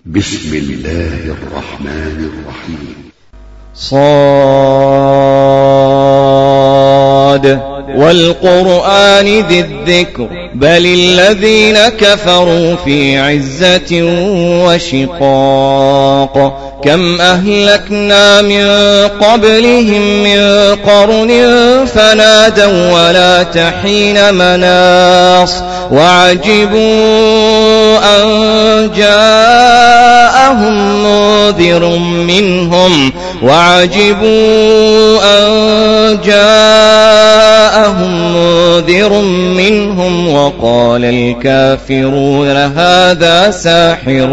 بسم الله الرحمن الرحيم. صاد والقرآن ذي الذكر بل الذين كفروا في عزة وشقاق كم أهلكنا من قبلهم من قرن فنادوا ولا تحين مناص وعجبوا أن جاءهم منذر منهم وقال الكافرون هذا ساحر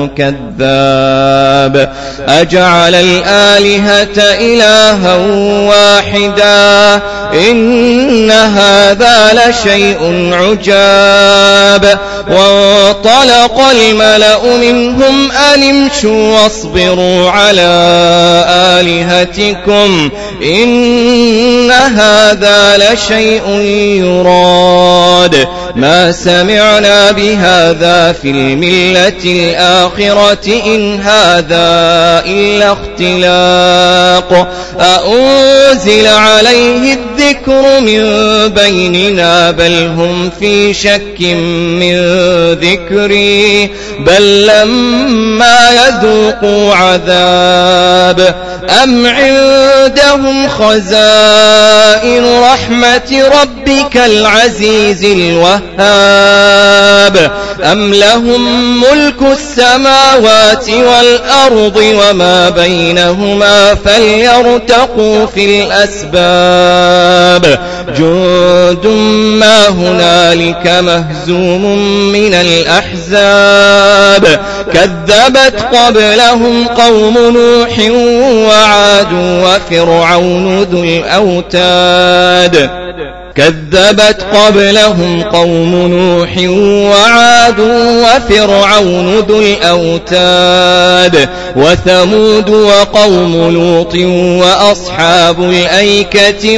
كذاب أجعل الآلهة إلها واحدا إن هذا لشيء عجاب وانطلق الملأ منهم أن امشوا واصبروا على آلهتكم إن هذا لشيء يراد ما سمعنا بهذا في الملة الآخرة إن هذا إلا اختلاق أأنزل عليه الذكر من بيننا بل هم في شك من ذكري بل لما يذوقوا عذاب أم عندهم خزائن رحمة ربك العزيز الوهاب أم لهم ملك السماوات والأرض وما بينهما فليرتقوا في الأسباب جند ما هنالك مهزوم من الأحزاب كذبت قبلهم قوم نوح وعاد وفرعون ذو الأوتاد وثمود وقوم لوط وأصحاب الأيكة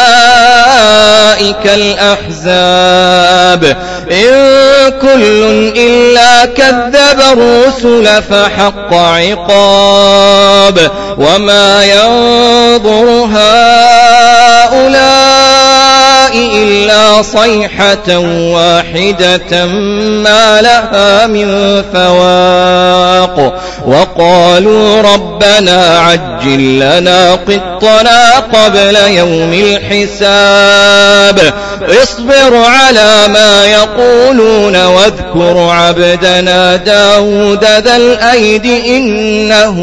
أولئك الأحزاب إن كل إلا كذب الرسل فحق عقاب وما ينظر هؤلاء إلا صيحة واحدة ما لها من فواق وقالوا ربنا عجل لنا قطنا قبل يوم الحساب اصبر على ما يقولون واذكر عبدنا داود ذا الأيد إنه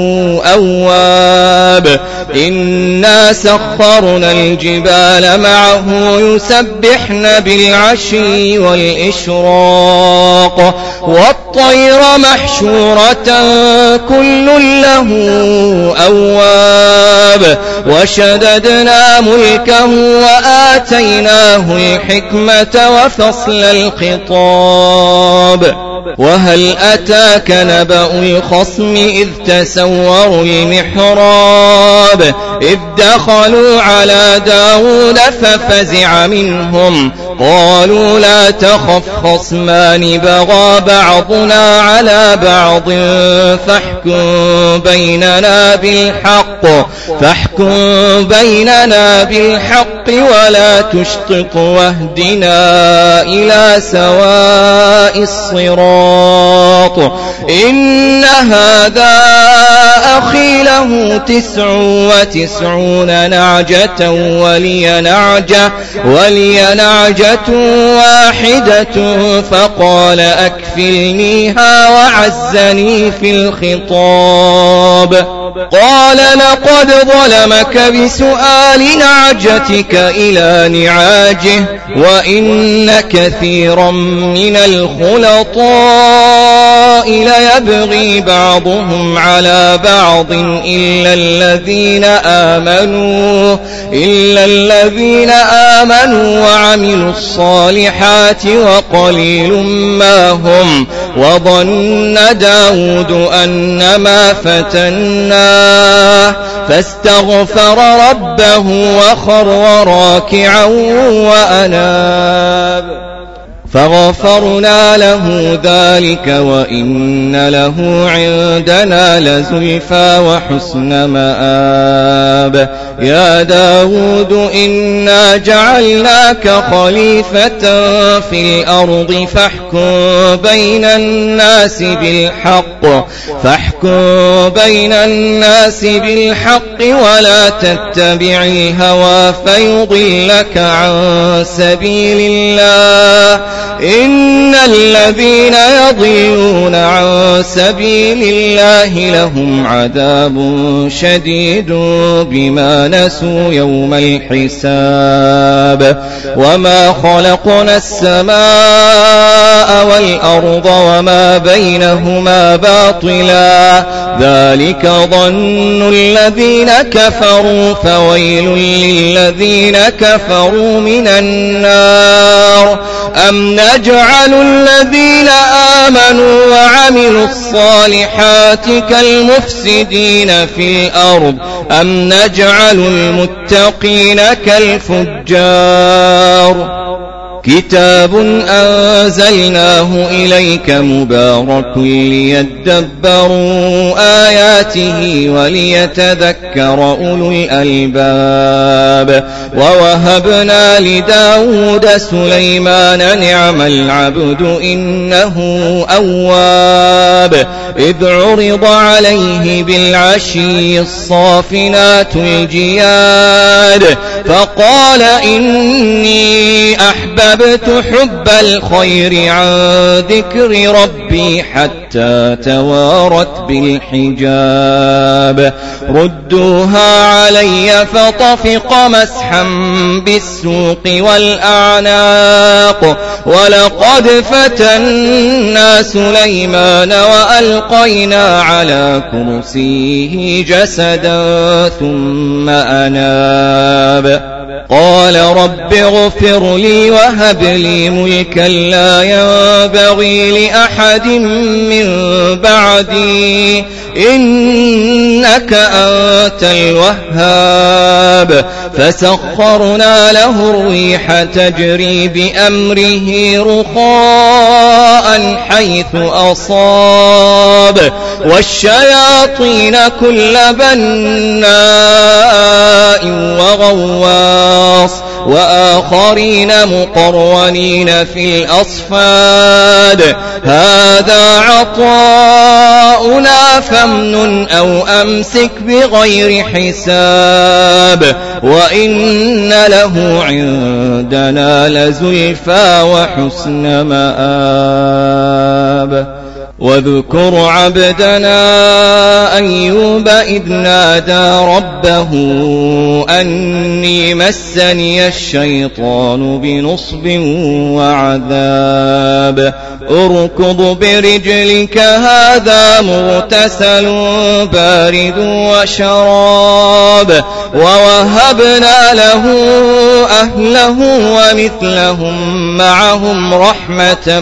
أواب إنا سخرنا الجبال معه يسبحن بالعشي والإشراق والطير محشورة كل له أواب وشددنا ملكه وآتيناه الحكمة وفصل الخطاب وهل أتاك نبأ الخصم إذ تسوروا المحراب إذ دخلوا على داود ففزع منهم قالوا لا تخف خصمان بغى بعضنا على بعض فاحكم بيننا بالحق ولا تشطط واهدنا إلى سواء الصراط إن هذا أخي له 99 نعجة ولي نعجة واحدة فقال أكفلنيها وعزني في الخطاب قال لقد ظلمك بسؤال نعجتك إلى نعاجه وإن كثيرا من الخلطاء ليبغي بعضهم على بعض إلا الذين آمنوا وعملوا الصالحات وقليل ما هم وظن داود أنما فتناه فاستغفر ربه وخر راكعا وأناب فغفرنا له ذلك وإن له عندنا لزلفى وحسن مآب. يا داود إنا جعلناك خليفة في الأرض فاحكم بين الناس بالحق ولا تتبع الهوى فيضلك عن سبيل الله. إن الذين يضلون عن سبيل الله لهم عذاب شديد بما نسوا يوم الحساب. وما خلقنا السماء والأرض وما بينهما باطلا ذلك ظن الذين كفروا فويل للذين كفروا من النار. أم نجعل الذين آمنوا وعملوا الصالحات كالمفسدين في الأرض أم نجعل المتقين كالفجار. كتاب أنزلناه إليك مبارك ليدبروا آياته وليتذكر أولو الألباب. ووهبنا لداود سليمان نعم العبد إنه أواب. إذ عرض عليه بالعشي الصافنات الجياد فقال إني أحببت حب الخير عن ذكر ربي حتى توارت بالحجاب. ردوها علي فطفق مسحا بالسوق والأعناق. ولقد فتنا سليمان وألقينا على كرسيه جسدا ثم أناب. قال رب اغفر لي وهب لي ملكا لا ينبغي لأحد من بعدي إنك أنت الوهاب. فسخرنا له الريح تجري بأمره رخاء حيث أصاب والشياطين كل بناء وغواص وآخرين مقرنين في الأصفاد. هذا عطاؤنا فامنن أو أمسك بغير حساب. وإن له عندنا لزلفى وحسن مآب. واذكر عبدنا أيوب إذ نادى ربه أني مسني الشيطان بنصب وعذاب. اركض برجلك هذا مغتسل بارد وشراب. ووهبنا له أهله ومثلهم معهم رحمة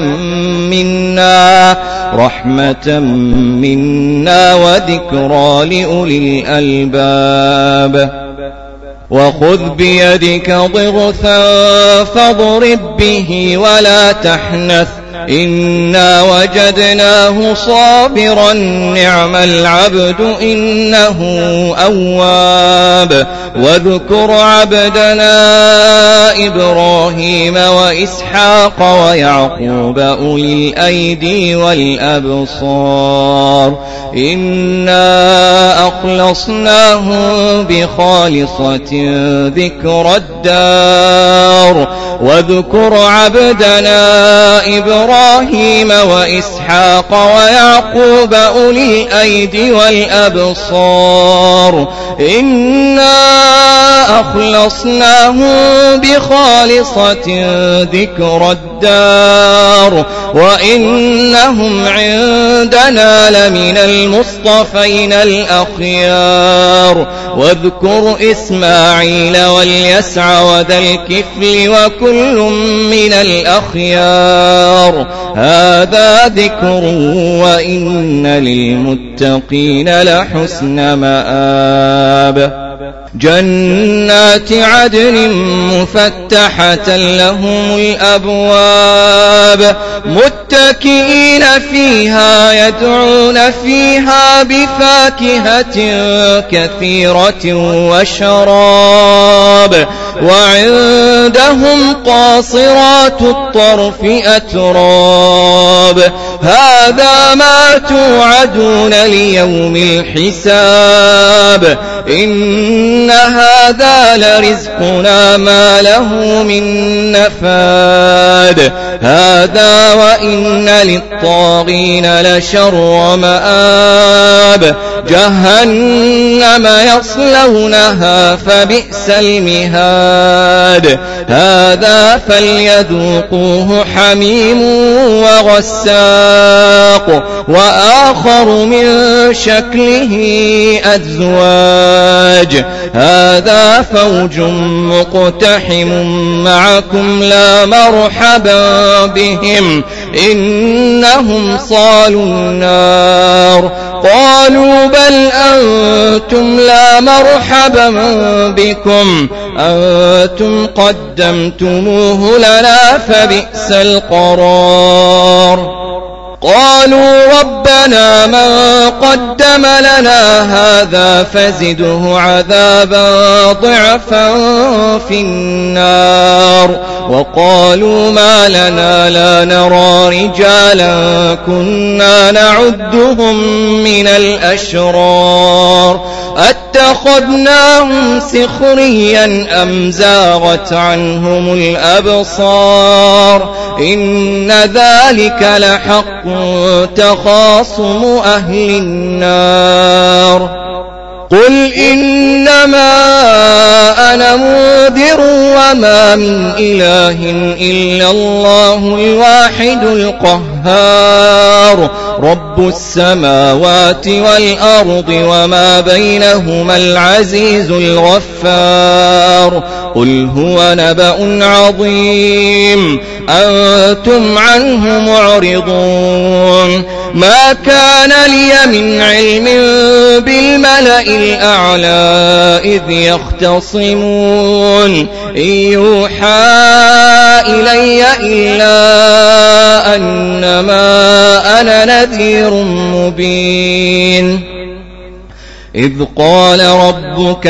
منا وذكرى لأولي الألباب. وخذ بيدك ضغثا فاضرب به ولا تحنث إنا وجدناه صابرا نعم العبد إنه أواب. واذكر عبدنا إبراهيم وإسحاق ويعقوب أولي الأيدي والأبصار إنا أخلصناهم بخالصة ذكر الدار. واذكر عبدنا إبراهيم وإسحاق ويعقوب أولي الأيدي والأبصار إنا أخلصناهم بخالصة ذكر الدار وإنهم عندنا لمن المصطفين الأخيار. واذكر إسماعيل واليسع وذا الكفل وكل من الأخيار. هذا ذكر وإن للمتقين لحسن مآب. جنات عدن مفتحة لهم الأبواب متكئين فيها يدعون فيها بفاكهة كثيرة وشراب وعندهم قاصرات الطرف أتراب هذا ما توعدون ليوم الحساب إن هذا لرزقنا ما له من نفاد هذا وإن للطاغين لشر مآب جهنم يصلونها فبئس المهاد هذا فليذوقوه حميم وغساق وآخر من شكله أزواج هذا فوج مقتحم معكم لا مرحبا بهم إنهم صالوا النار قالوا بل أنتم لا مرحبا بكم أنتم قدمتموه لنا فبئس القرار قالوا ربنا من قدم لنا هذا فزده عذابا ضعفا في النار وقالوا ما لنا لا نرى رجالا كنا نعدهم من الأشرار أتخذناهم سخريا أم زاغت عنهم الأبصار إن ذلك لحق تخاصم أهل النار قل إنما أنا منذر وما من إله إلا الله الواحد القهار رب السماوات والأرض وما بينهما العزيز الغفار قل هو نبأ عظيم أنتم عنه معرضون ما كان لي من علم بالملأ الأعلى إذ يختصمون إن يوحى إلي إلا أنما أنا نذير مبين إذ قال ربك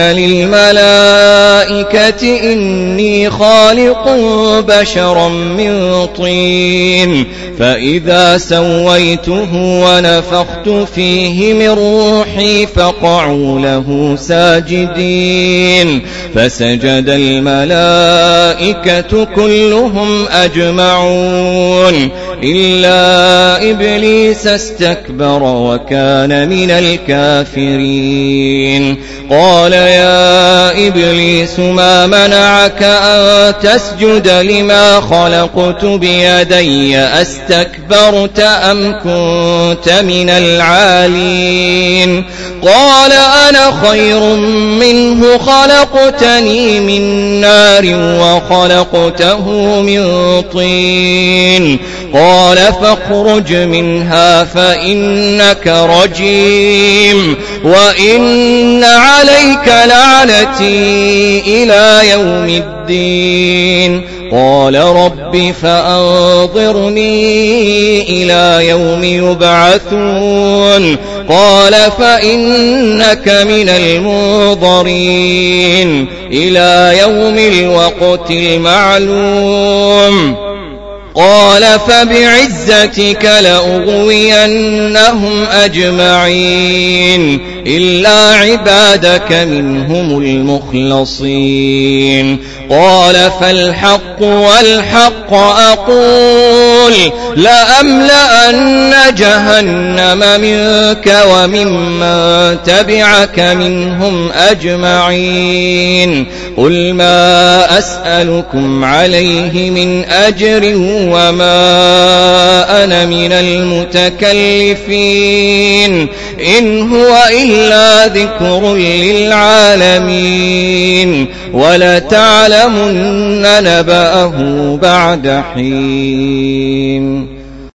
للملائكة إني خالق بشرا من طين فإذا سويته ونفخت فيه من روحي فقعوا له ساجدين فسجد الملائكة كلهم أجمعون إلا إبليس استكبر وكان من الكافرين قال يا إبليس ما منعك أن تسجد لما خلقت بيدي أستكبرت أم كنت من العالين قال أنا خير منه خلقتني من نار وخلقته من طين قال فاخرج منها فإنك رجيم وإن عليك لعنتي إلى يوم الدين قال رب فأنظرني إلى يوم يبعثون قال فإنك من المنظرين إلى يوم الوقت المعلوم قال فبعزتك لأغوينهم أجمعين إلا عبادك منهم المخلصين قال فالحق والحق أقول لأملأن جهنم منك وممن تبعك منهم أجمعين قل ما أسألكم عليه من أجر وما أنا من المتكلفين إن هو إلا ذكر للعالمين ولتعلمن نبأه بعد حين